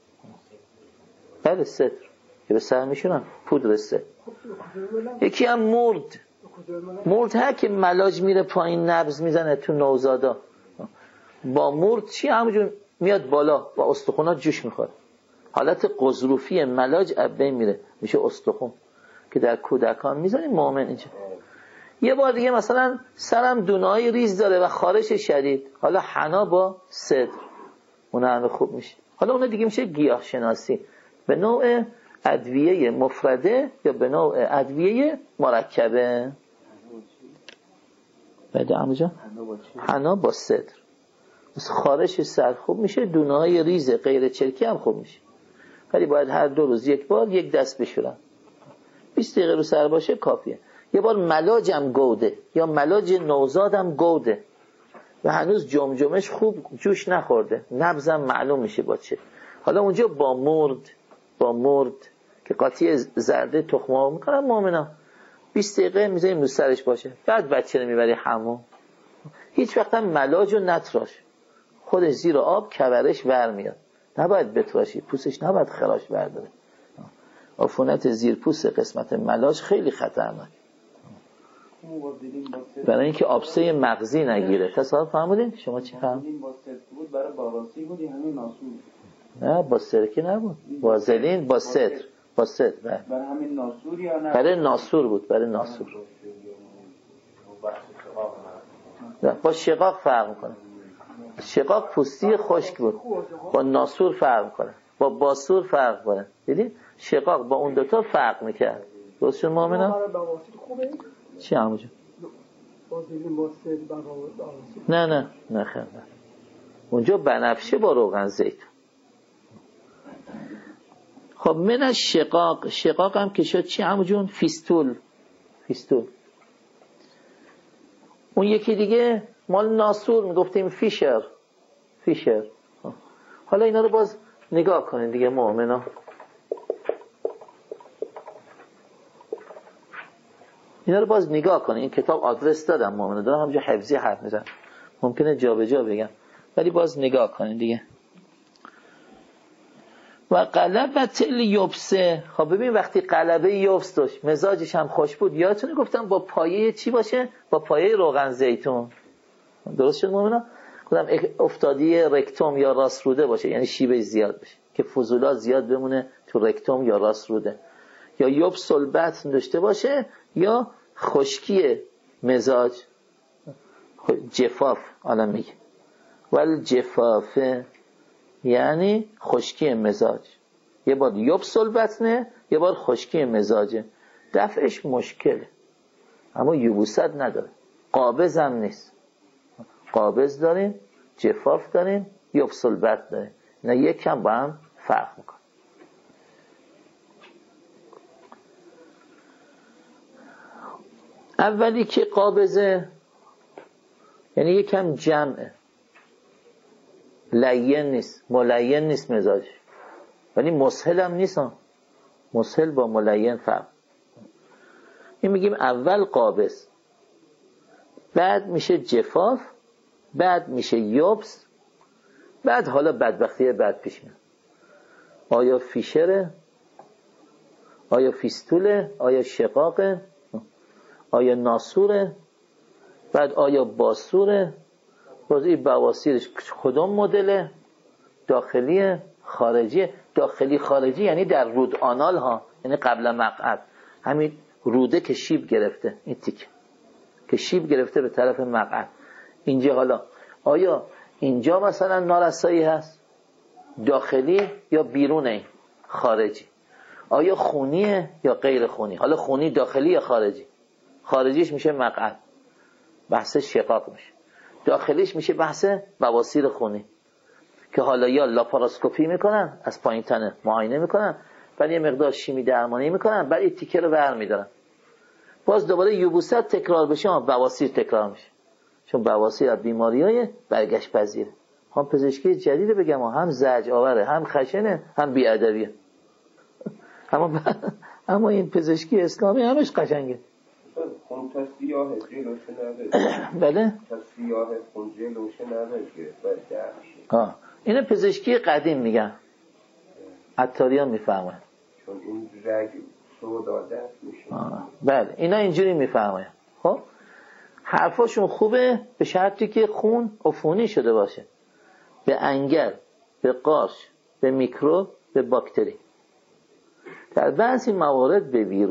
بله صدر که به سر میشونن پودر صدر. یکی هم مرد ها که ملاج میره پایین نبض میزنه تو نوزادا. با مرد چی همونجور میاد بالا با استخوانات جوش میخوره. حالت قضروفی ملاج ابین میره میشه استخون که در کودکان میذاریم مؤمن اینجا. یه بار دیگه مثلا سرم دونه‌های ریز داره و خارش شدید، حالا حنا با صدر اون همه خوب میشه. حالا اون دیگه میشه گیاه شناسی به نوع ادویه مفرده یا به نوع ادویه مرکبه. بده عمو حنا با صدر خارش سر خوب میشه، دونه‌های ریز غیر چرکی هم خوب میشه. ولی باید هر 2 روز یک بار یک دست بشورن. 20 دقیقه رو سر باشه کافیه. یه بار ملاجم گوده یا ملاج نوزادم گوده و هنوز جمجمش خوب جوش نخورده، نبضم معلوم میشه با چه. حالا اونجا با مرد که قاطی زرده تخمه میکنن مؤمنا 20 دقیقه میذاریم رو سرش باشه، بعد بچه رو میبری حموم. هیچ وقت هم ملاج و نتراش، خودش زیر آب کورش ور میاد، نباید بتراشی، پوستش نباید خراش برداره. عفونت زیر پوست قسمت ملاج خیلی خطرناک، برای اینکه آبسه مغزی نگیره. تصادف فهمودین؟ شما چی فهمودین؟ با ست بود برای باراسی بود، همین ناسور. نه با سرکی نبود، بازلین با ستر برای همین ناسور یا نه؟ برای ناسور بود، برای ناسور. با شقاق فرق میکنه. شقاق پوستی خشک بود، با ناسور فرق میکنه، با باسور فرق میکنه. دیدین؟ شقاق با اون دوتا فرق میکرد. درست شد مؤمنا؟ چی همونجا؟ نه خیلی اونجا بنفشه با روغن زیتون. خب من از شقاق هم که شد چی همونجون؟ فیستول. اون یکی دیگه مال ناسور میگفتیم فیشر. حالا اینا رو باز نگاه کنین دیگه مؤمنا. اینا رو باز نگاه کنین. این کتاب آدرس دادم مؤمنا، دارم همونجا حفظی حرف میزنم، ممکنه جا به جا بگم ولی باز نگاه کنین دیگه. و قلبت یبسه. خب ببین وقتی قلبه یبس داشت مزاجش هم خوش بود، یادتونه گفتم با پایه چی باشه؟ با پایه روغن زیتون. درست شد مؤمنا؟ گفتم افتادی رکتوم یا راست روده باشه، یعنی شیبش زیاد باشه که فضولات زیاد بمونه تو رکتوم یا راست روده، یا یبس البطن داشته باشه یا خشکی مزاج، جفاف. حالا میگه ول جفافه یعنی خشکی مزاج. یه بار یبس البطنه، یه بار خشکی مزاجه. دفعش مشکله اما یبوست نداره. قابض هم نیست. قابض داریم، جفاف داریم، یبس البطن داریم. اینا یک کم با هم فرق میکنه. اولی که قابضه یعنی یکم جمعه، لین نیست، ملین نیست مزاج، ولی مسهل هم نیست. مسهل با ملین فرق. این میگیم اول قابض، بعد میشه جفاف، بعد میشه یبس، بعد حالا بدبختی بعد پیش میاد. آیا فیشره؟ آیا فیستوله؟ آیا شقاقه؟ آیا ناسوره؟ بعد آیا باسوره؟ بازی بواسیرش کدوم مدله؟ داخلیه؟ خارجیه؟ داخلی خارجی یعنی در رود آنال ها، یعنی قبل مقعد. همین روده که شیب گرفته، این تیک که شیب گرفته به طرف مقعد. اینجا حالا آیا اینجا مثلا نارسایی هست؟ داخلی یا بیرونه؟ خارجی. آیا خونیه یا غیر خونی؟ حالا خونی داخلی یا خارجی؟ خارجیش میشه مقعد، بحث شقاق میشه. داخلیش میشه بحث بواسیر خونی که حالا یا لاپاراسکوپی میکنن، از پایین تنه معاینه میکنن، بعد یه مقدار شیمی درمانی میکنن، بعد این تیکه رو برمیدارن. باز دوباره یبوست تکرار بشه، اما بواسیر تکرار میشه، چون بواسیر از بیماریای برگشت پذیره. هم پزشکی جدید بگم، هم زجر آوره، هم خشنه، هم بی‌ادبیه. اما این پزشکی اسلامی همش قشنگه. خون تا سیاه جلوش نداره. بله؟ تا سیاه خون جلوش نداره که اینه پزشکی قدیم میگن، عطاریان میفهمن، چون این رگ سوداده میشه. بله اینا اینجوری میفهمن. خب حرفاشون خوبه به شرطی که خون عفونی شده باشه، به انگل، به قارچ، به میکروب، به باکتری. در بعضی موارد به ویروس.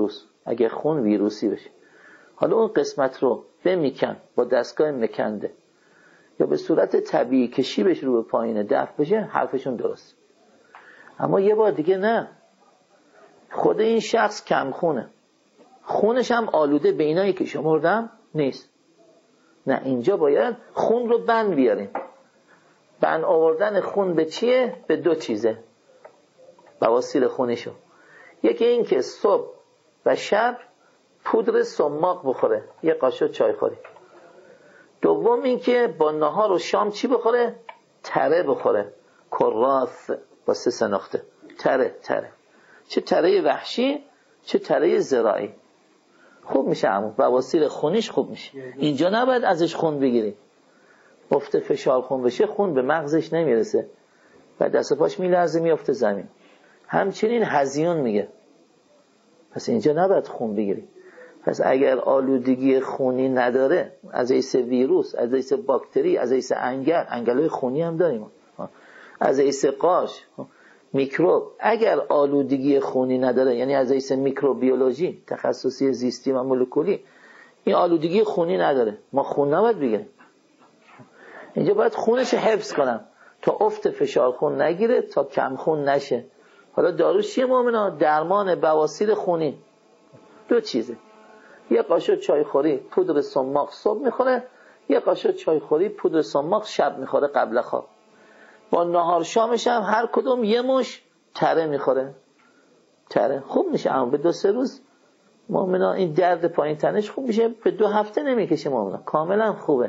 اگه خون ویروسی بشه. حالا اون قسمت رو بمیکن با دستگاه مکنده یا به صورت طبیعی کشی بشه رو به پایین دفع بشه، حرفشون درست. اما یه بار دیگه نه، خود این شخص کم خونه، خونش هم آلوده به اینایی که شمردم نیست. نه، اینجا باید خون رو بند بیاریم. بند آوردن خون به چیه؟ به دو چیزه بواسیر خونیشو. یکی این که صبح و شب پودر سماق بخوره، یه قاشق چای خوری. دوم این که با نهار و شام چی بخوره؟ تره بخوره، کراث با 3 نقطه. تره چه تره وحشی چه تره زراعی. خوب میشه عمو، بواسیر خونیش خوب میشه. اینجا نباید ازش خون بگیری. افت فشار خون بشه، خون به مغزش نمیرسه و دست پاش میلرزه میفته زمین. همچنین هزیون میگه. پس اینجا نباید خون بگیری. پس اگر آلودگی خونی نداره، از حیث ویروس، از حیث باکتری، از حیث انگل‌های خونی هم داریم، از حیث قاش، میکروب، اگر آلودگی خونی نداره، یعنی از حیث میکروبیولوژی، تخصصی زیستی و مولکولی، این آلودگی خونی نداره، ما خون نباید بگیریم. اینجا باید خونش حفظ کنم تا افت فشار خون نگیره، تا کم خون نشه. حالا داروش چیه مومنا؟ درمان بواسیر خونی. 2 چیزه، یه قاشق چای خوری پودر سماق صبح میخوره، یه قاشق چای خوری پودر سماق شب میخوره قبل خواب. با نهار شامش هم هر کدوم یه مش تره میخوره. تره خوب میشه، اما به 2-3 روز مومنا این درد پایین تنش خوب میشه. به 2 هفته نمیکشه مومنا، کاملا خوبه.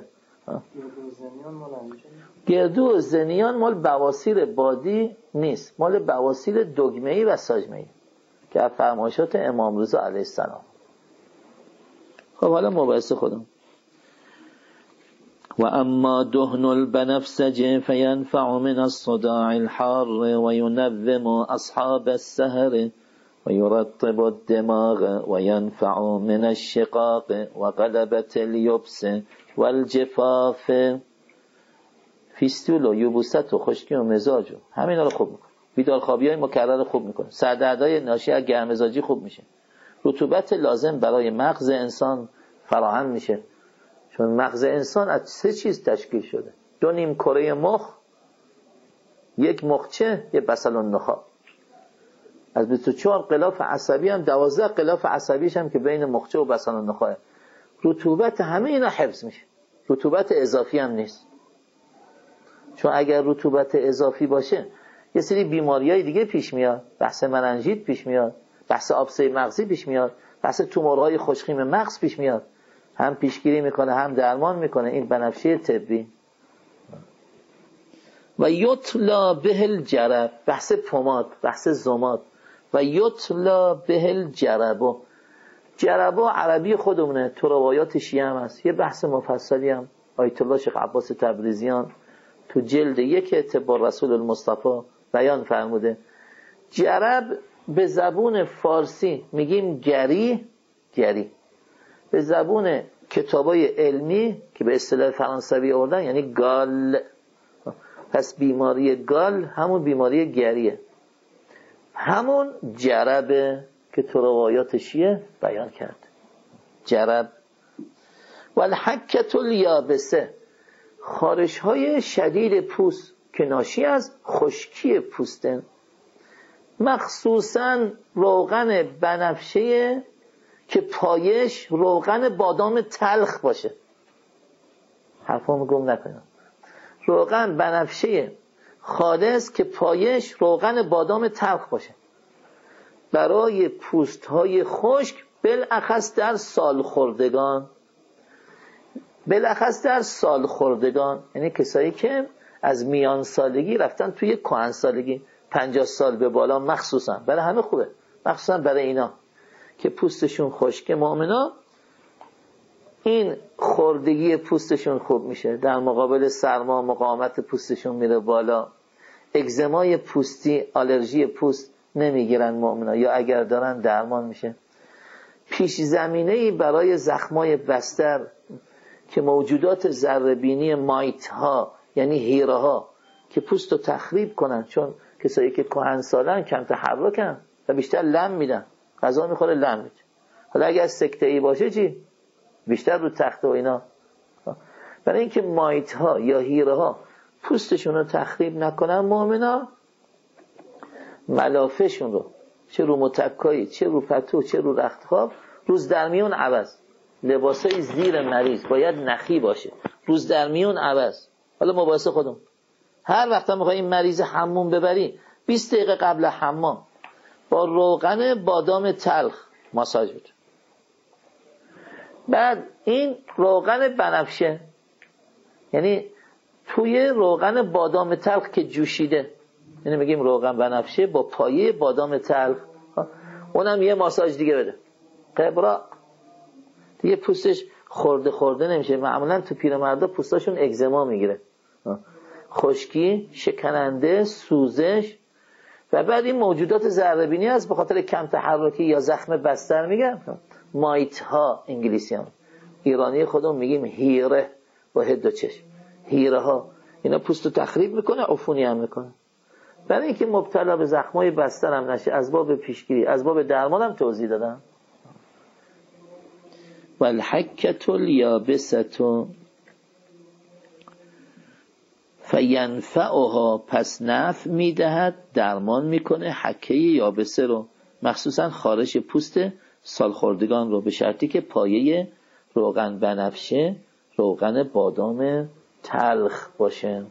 گردو و زنیان مال بواسیر بادی نیست، مال بواسیر دگمه‌ای و ساجمه‌ای که از فرمایشات امام رضا علیه السلام. خب حالا مباحث خودم. و اما دهن البنفسج فینفع من الصداع الحار و ینظم اصحاب السهر و یرطب الدماغ و ینفع من الشقاق و غلبة الیبس و الجفاف. فیستول و یبوست و خشکی و مزاج و همین رو خوب میکنه. بیدارخوابی های مکرر خوب میکنه. سردردهای ناشی از گرمزاجی خوب میشه. رطوبت لازم برای مغز انسان فراهم میشه، چون مغز انسان از 3 چیز تشکیل شده: 2 نیم کره مخ، 1 مخچه، 1 بسل النخاع. از 24 غلاف عصبی هم 12 غلاف عصبیش هم که بین مخچه و بسل النخاع. رطوبت همه اینا حفظ میشه، رطوبت اضافی هم نیست. چون اگر رطوبت اضافی باشه یه سری بیماریای دیگه پیش میاد، بحث مننژیت پیش میاد، بحث آبسه مغزی پیش میاد، بحث تومورهای خوشخیم مغز پیش میاد. هم پیشگیری میکنه هم درمان میکنه این بنفشه طبی. و یطلا به الجرب، بحث پماد، بحث زماد. و یطلا به الجرب، جربا عربی خودمونه، تو روایات شیعه هم هست. یه بحث مفصلی هم آیت الله شیخ عباس تبریزیان تو جلد 1 اتباع رسول المصطفی بیان فرموده. جرب به زبون فارسی میگیم گری، به زبون کتابای علمی که به اصطلاح فرانسوی آوردن یعنی گال. پس بیماری گال همون بیماری گریه، همون جربه که تو روایات شیعه بیان کرد. جرب. والحکة الیابسه، خارش‌های شدید پوست که ناشی از خشکی پوستن، مخصوصاً روغن بنفشه که پایش روغن بادام تلخ باشه. حرفامو گم نکنم. روغن بنفشه خالص که پایش روغن بادام تلخ باشه برای پوست‌های خشک، بالاخص در سال خوردگان، یعنی کسایی که از میان سالگی رفتن توی کهن سالگی، 50 سال به بالا، مخصوصا برای همه خوبه، مخصوصا برای اینا که پوستشون خشکه. مؤمنا این خوردگی پوستشون خوب میشه، در مقابل سرما مقاومت پوستشون میره بالا، اگزمای پوستی، آلرژی پوست نمیگیرن مؤمنا، یا اگر دارن درمان میشه. پیش زمینه‌ای برای زخمای بستر که موجودات ذره‌بینی مایت ها یعنی هیره ها که پوست رو تخریب کنن، چون کسایی که کهنسالن کم تحرکن و بیشتر لم میدن، غذا میخوره لم میده، حالا اگر سکته ای باشه چی؟ بیشتر رو تخت و اینا. برای اینکه مایت ها یا هیره ها پوستشون رو تخریب نکنن، مؤمنا ملافشون رو چه رو متکایی، چه رو پتو، چه رو رختخواب، روز در میون عوض. لباسای زیر مریض باید نخی باشه، روز در میون عوض. حالا مباحث خودم، هر وقت هم میخوای این مریض حموم ببری 20 دقیقه قبل حمام با روغن بادام تلخ ماساژ بده. بعد این روغن بنفشه، یعنی توی روغن بادام تلخ که جوشیده، یعنی میگیم روغن بنفشه با پایه بادام تلخ، اونم یه ماساژ دیگه بده. قبرا دیگه پوستش خورده نمیشه. معمولا تو پیرمردا پوستاشون اگزما میگیره، خشکی، شکننده، سوزش. و بعد این موجودات ذره بینی هست به خاطر کم تحرکی یا زخم بستر، میگن مایت ها. انگلیسی هم، ایرانی خودمون میگیم هیره با هد و چشم. هیره ها اینا پوستو تخریب میکنه، عفونی هم میکنه. برای اینکه مبتلا به زخمای بستر هم نشه، از باب پیشگیری، از باب درمان هم توضیح دادم. والحکة الیابسة فینفعها، پس نفع میدهد، درمان میکنه حکه یابسه رو، مخصوصا خارش پوست سالخوردگان رو، به شرطی که پایه روغن بنفشه روغن بادام تلخ باشه.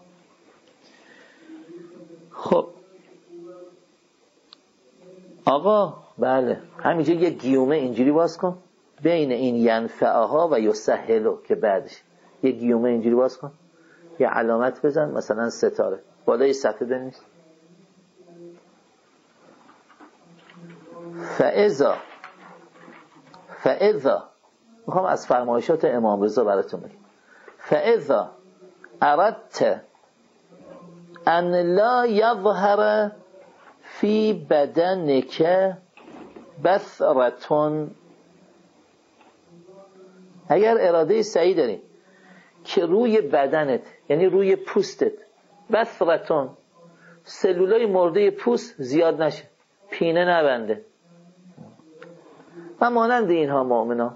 خب آقا، بله همینجا یه گیومه اینجوری باز کن بین این ینفعها و یسهلو که بعدش یه گیومه اینجوری باز کن، یه علامت بزن، مثلا ستاره بالای صفحه بنویس. فاذا میخوام از فرمایشات امام رضا براتون بگم. فاذا اردت ان لا یظهر فی بدنک بثرة، اگر اراده سعی داری که روی بدنت، یعنی روی پوستت، بثرة، سلولای مرده پوست زیاد نشه، پینه نبنده و مانند اینها مؤمنا،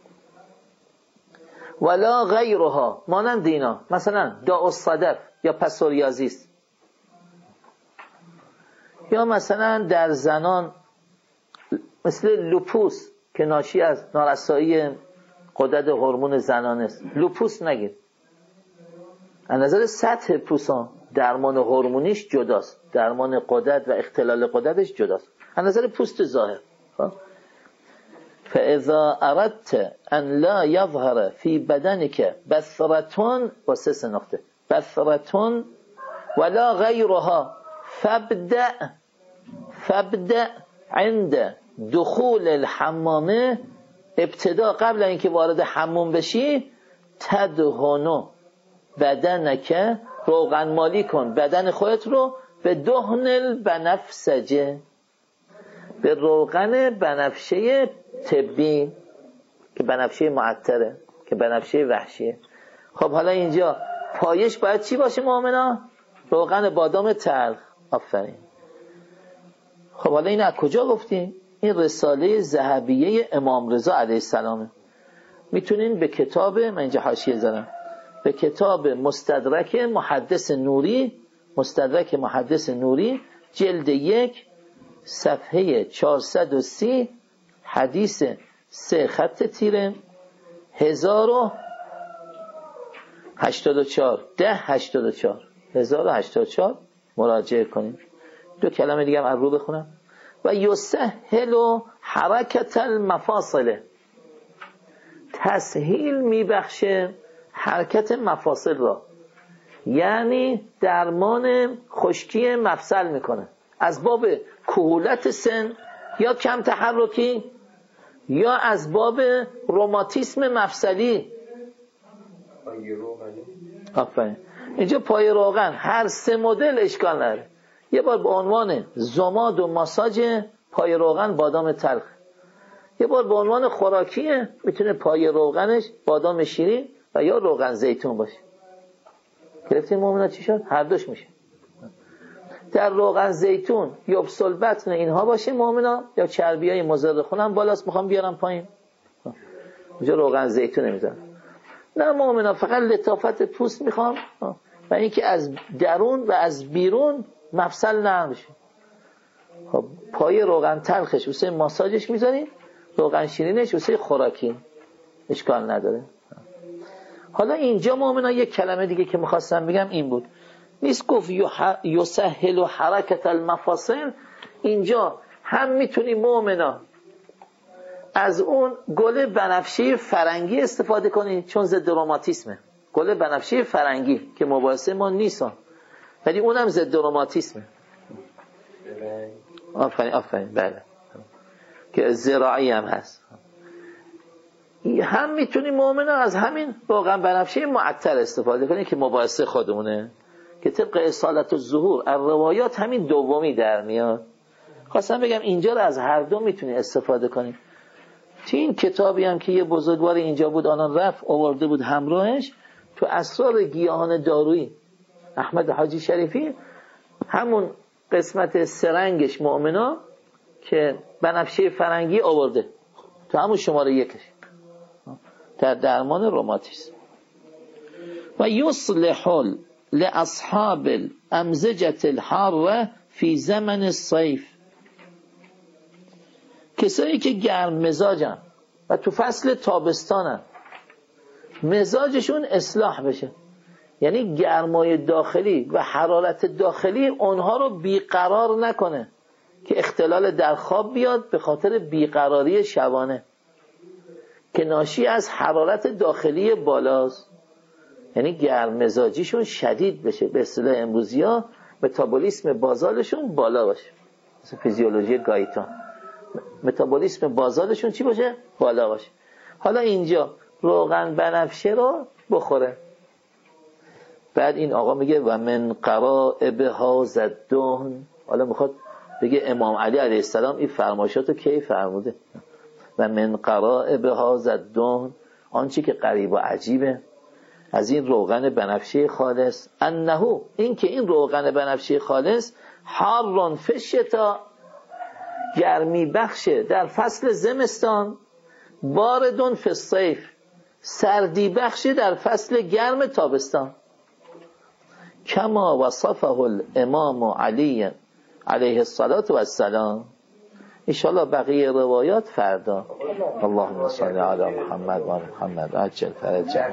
ولا غیرها، مانند اینا، مثلا داء الصدف یا پسوریازیس، یا مثلا در زنان مثل لوپوس که ناشی از نارسایی غدد هورمون زنانه است. لوپوس نگیر، از نظر سطح پوستان درمان هورمونیش جداست، درمان غدد و اختلال غددش جداست از نظر پوست ظاهر. فاذا اردت ان لا يظهر في بدنك بثرة، با 3 نقطه، بثرة ولا غيرها، فابدأ عند دخول الحمام، ابتدا قبل اینکه وارد حموم بشی، تدهنو بدنک، روغن مالی کن بدن خودت رو، به دهن البنفسجه، به روغن بنفشه طبی که بنفشه معطره، که بنفشه وحشیه. خب حالا اینجا پایش باید چی باشه مؤمنا؟ روغن بادام تلخ. آفرین. خب حالا این از کجا گفتیم؟ این رساله ذهبیه امام رضا علیه السلامه. میتونین به کتاب، من اینجا حاشیه زدم، به کتاب مستدرک محدث نوری جلد 1 صفحه 430 حدیث 3 خط تیره 1084 مراجعه کنید. 2 کلمه دیگه هم از رو بخونم. و یسهل حرکت المفاصل، تسهیل میبخشه حرکت مفاصل را، یعنی درمان خشکی مفصل میکنه از باب کهولت سن یا کم تحرکی یا از باب روماتیسم مفصلی. آفرین. اینجا پای روغن هر 3 مدل اشکال نداره. یه بار به عنوان زماد و ماساژ پای روغن بادام تلخ، یه بار به عنوان خوراکیه، میتونه پای روغنش بادام شیرین و یا روغن زیتون باشه. گرفتین مؤمنا چی شد؟ هر دوش میشه. در روغن زیتون یبسل بطن اینها باشه مؤمنا، یا چربیای مضر خونم بالاست میخوام بیارم پایین، اونجا روغن زیتون نمیذارم. نه مؤمنا، فقط لطافت پوست میخوام و اینکه از درون و از بیرون مفصل نرم بشه. خب پای روغن تلخش واسه ماساژش میذاریم، روغن شیرینش واسه خوراکی، اشکال نداره. حالا اینجا مؤمنا یک کلمه دیگه که میخواستم بگم این بود، نیست گفت یسهل حرکت المفاصل، اینجا هم میتونی مؤمنا از اون گل بنفشه فرنگی استفاده کنی چون ضد روماتیسمه، گل بنفشه فرنگی که مباحثه ما نیست ولی اونم ضد روماتیسمه. آفرین بله، که زراعی هم هست. هم میتونی مؤمنا از همین روغن بنفشه معطر استفاده کنی که مباحثه خودمونه، که طبق اصالت الظهور الروایات همین دومی در میاد. خواستم بگم اینجا رو از هر دو میتونی استفاده کنی. تو این کتابی هم که یه بزرگوار اینجا بود آنان رفت آورده بود همراهش، تو اسرار گیاهان دارویی احمد حاجی شریفی، همون قسمت سرنگش مؤمنا که بنفشه فرنگی آورده تو همون شماره یکش در درمان روماتیسم. و یصلح لاصحاب الامزجه الحاره فی زمن الصیف، کسایی که گرم مزاجن و تو فصل تابستانن مزاجشون اصلاح بشه، یعنی گرمای داخلی و حرارت داخلی اونها رو بیقرار نکنه که اختلال در خواب بیاد به خاطر بیقراری شبانه که ناشی از حرارت داخلی بالاست، یعنی گرم مزاجیشون شدید بشه، به اصطلاح امروزی‌ها متابولیسم بازالشون بالا باشه، مثل فیزیولوژی گایتان متابولیسم بازالشون چی باشه؟ بالا باشه. حالا اینجا روغن بنفشه رو بخوره، بعد این آقا میگه و من قرائب هذا الدهن، حالا میخواد بگه امام علی علیه السلام این فرمایشاتو کی فرموده، و من قرائب هذا الدهن، آنچه که غریب و عجیبه از این روغن بنفشه خالص، انه، این که این روغن بنفشه خالص حار فی الشتاء، گرمی بخشه در فصل زمستان، باردون فی الصیف، سردی بخشه در فصل گرم تابستان، کما وصفه الامام علی علیه الصلاة و السلام. انشاءالله بقیه روایات فردا. اللهم صل علی محمد و محمد عجل فرجه.